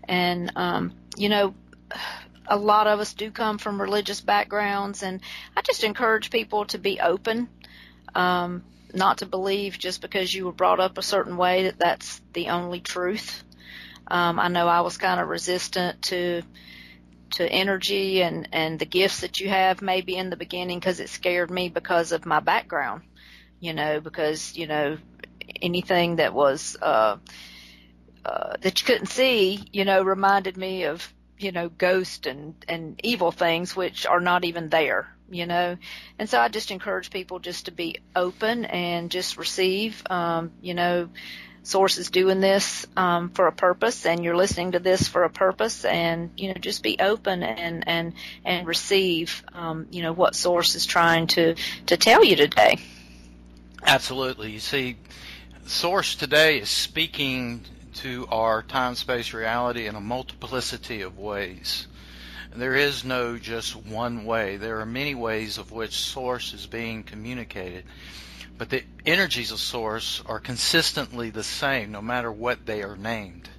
a lot of us do come from religious backgrounds, and I just encourage people to be open, not to believe just because you were brought up a certain way that that's the only truth. I know I was kind of resistant to energy and the gifts that you have maybe in the beginning because it scared me because of my background, because, anything that was that you couldn't see, reminded me of ghosts and evil things which are not even there, and so I just encourage people just to be open and just receive, Source is doing this for a purpose, and you're listening to this for a purpose, and just be open and receive what Source is trying to tell you today. Absolutely. You see, Source today is speaking to our time-space reality in a multiplicity of ways. There is no just one way. There are many ways of which Source is being communicated. But the energies of Source are consistently the same, no matter what they are named.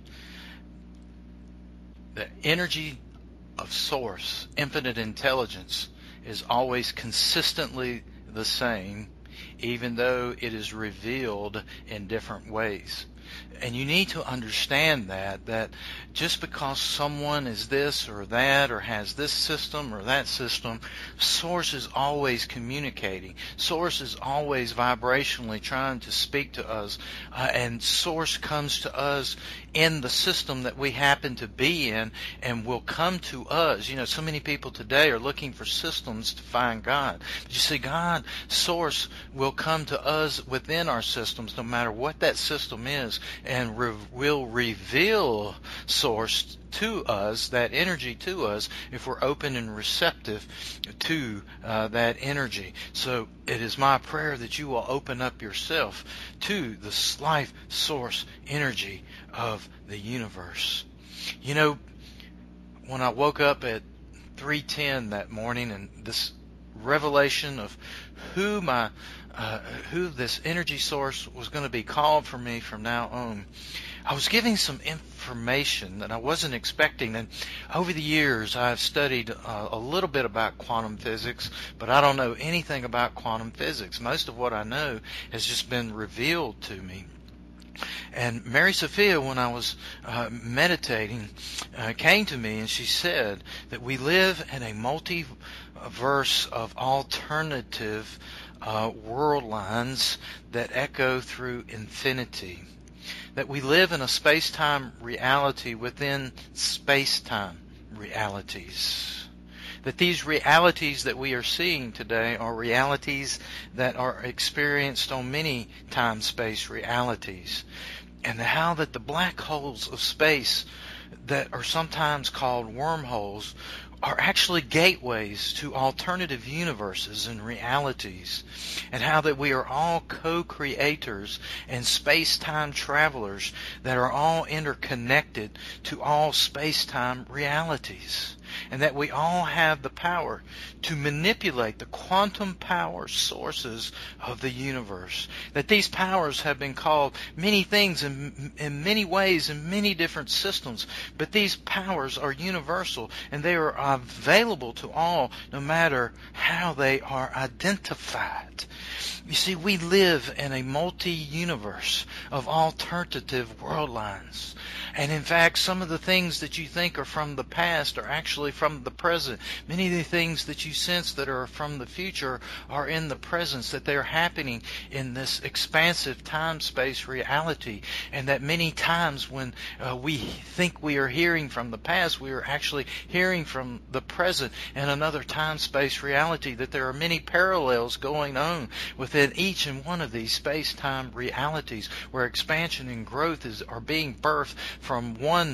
The energy of Source, infinite intelligence, is always consistently the same, even though it is revealed in different ways. And you need to understand that just because someone is this or that or has this system or that system, Source is always communicating. Source is always vibrationally trying to speak to us. And Source comes to us in the system that we happen to be in and will come to us. So many people today are looking for systems to find God. But you see, God, Source, will come to us within our systems, no matter what that system is, and will reveal Source to us, that energy to us, if we're open and receptive to that energy. So it is my prayer that you will open up yourself to the life source energy of the universe. When I woke up at 3:10 that morning, and this revelation of who this energy source was going to be called for me from now on, I was giving some information that I wasn't expecting. And over the years, I've studied a little bit about quantum physics, but I don't know anything about quantum physics. Most of what I know has just been revealed to me. And Mary Sophia, when I was meditating, came to me and she said that we live in a multiverse of alternative world lines that echo through infinity. That we live in a space-time reality within space-time realities. That these realities that we are seeing today are realities that are experienced on many time-space realities. And how that the black holes of space that are sometimes called wormholes are actually gateways to alternative universes and realities, and how that we are all co-creators and space-time travelers that are all interconnected to all space-time realities, and that we all have the power to manipulate the quantum power sources of the universe. That these powers have been called many things in many ways in many different systems, but these powers are universal, and they are available to all no matter how they are identified. You see, we live in a multi-universe of alternative world lines. And in fact, some of the things that you think are from the past are actually from the present. Many of the things that you sense that are from the future are in the present, that they're happening in this expansive time-space reality. And that many times when we think we are hearing from the past, we are actually hearing from the present in another time-space reality, that there are many parallels going on within each and one of these space-time realities, where expansion and growth are being birthed from one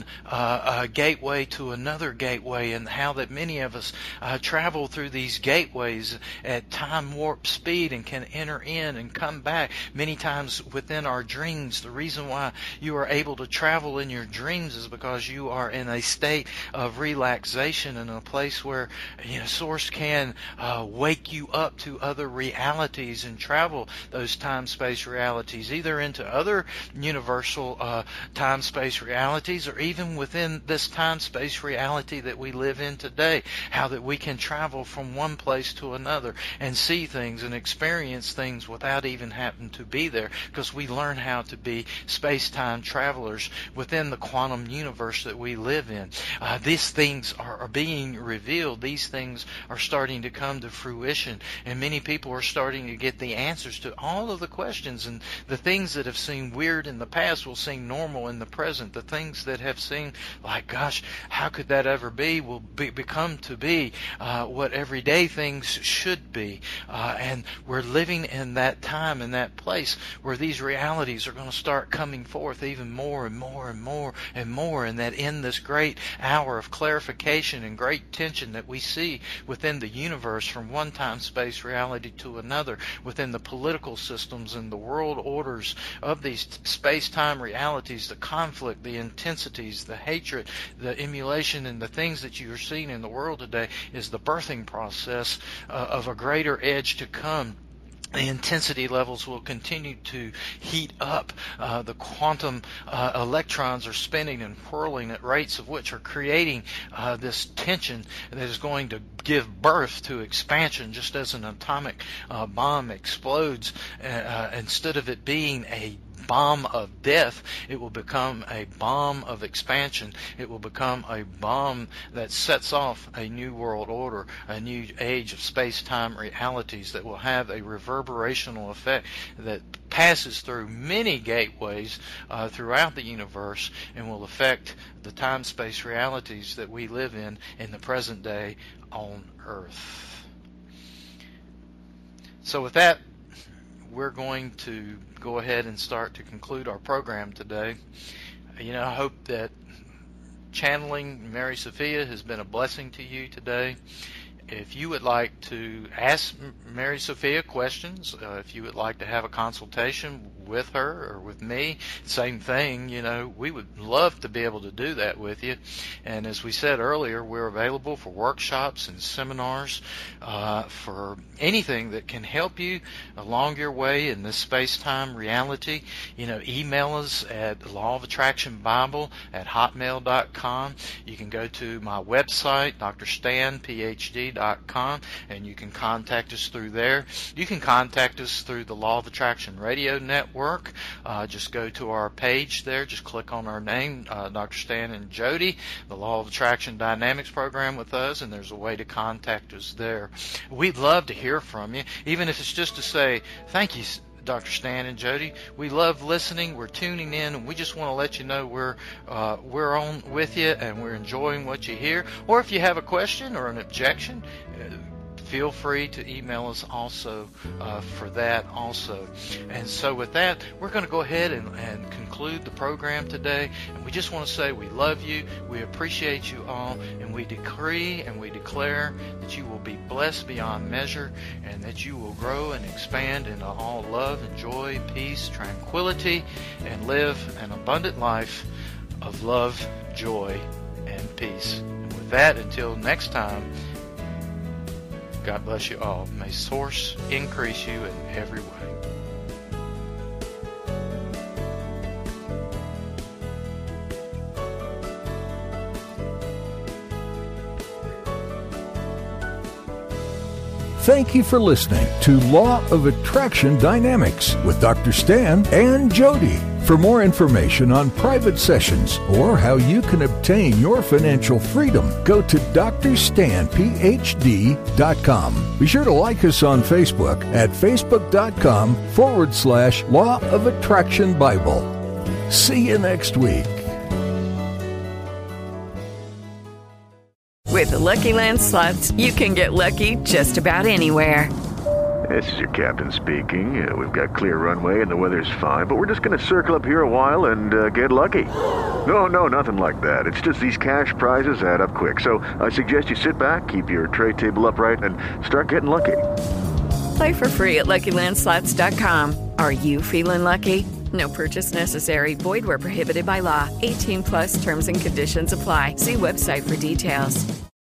gateway to another gateway, and how that many of us travel through these gateways at time warp speed and can enter in and come back many times within our dreams. The reason why you are able to travel in your dreams is because you are in a state of relaxation, and a place where Source can wake you up to other realities and travel those time-space realities, either into other universal time-space realities, or even within this time-space reality that we live in today. How that we can travel from one place to another and see things and experience things without even having to be there, because we learn how to be space-time travelers within the quantum universe that we live in. These things are being revealed. These things are starting to come to fruition, and many people are starting to get the answers to all of the questions, and the things that have seemed weird in the past will seem normal in the present. The things that have seemed like, gosh, how could that ever be, will become to be what everyday things should be. And we're living in that time and that place where these realities are going to start coming forth even more and more and more and more, and that in this great hour of clarification and great tension that we see within the universe from one time-space reality to another, within the political systems and the world orders of these space-time realities, the conflict, the intensities, the hatred, the emulation, and the things that you are seeing in the world today is the birthing process of a greater edge to come. The intensity levels will continue to heat up. The quantum electrons are spinning and whirling at rates of which are creating this tension that is going to give birth to expansion, just as an atomic bomb explodes. Instead of it being a bomb of death, it will become a bomb of expansion. It will become a bomb that sets off a new world order, a new age of space-time realities that will have a reverberational effect that passes through many gateways throughout the universe and will affect the time-space realities that we live in the present day on Earth. So with that, we're going to go ahead and start to conclude our program today. I hope that channeling Mary Sophia has been a blessing to you today. If you would like to ask Mary Sophia questions, if you would like to have a consultation with her or with me, same thing, we would love to be able to do that with you. And as we said earlier, we're available for workshops and seminars, for anything that can help you along your way in this space-time reality. Email us at lawofattractionbible@hotmail.com. You can go to my website, drstanphd.com, and you can contact us through there. You can contact us through the Law of Attraction Radio Network. Just go to our page there. Just click on our name, Dr. Stan and Jody, the Law of Attraction Dynamics program with us, and there's a way to contact us there. We'd love to hear from you, even if it's just to say, thank you, Dr. Stan and Jody. We love listening. We're tuning in, and we just want to let you know we're on with you and we're enjoying what you hear. Or if you have a question or an objection, feel free to email us also for that also. And so with that, we're going to go ahead and conclude the program today. And we just want to say we love you, we appreciate you all, and we decree and we declare that you will be blessed beyond measure, and that you will grow and expand into all love and joy, peace, tranquility, and live an abundant life of love, joy, and peace. And with that, until next time, God bless you all. May Source increase you in every way. Thank you for listening to Law of Attraction Dynamics with Dr. Stan and Jody. For more information on private sessions or how you can obtain your financial freedom, go to drstanphd.com. Be sure to like us on Facebook at facebook.com/Law of Attraction Bible. See you next week. With the Lucky Land Slots, you can get lucky just about anywhere. This is your captain speaking. We've got clear runway and the weather's fine, but we're just going to circle up here a while and get lucky. No, nothing like that. It's just these cash prizes add up quick. So I suggest you sit back, keep your tray table upright, and start getting lucky. Play for free at LuckyLandSlots.com. Are you feeling lucky? No purchase necessary. Void where prohibited by law. 18+ terms and conditions apply. See website for details.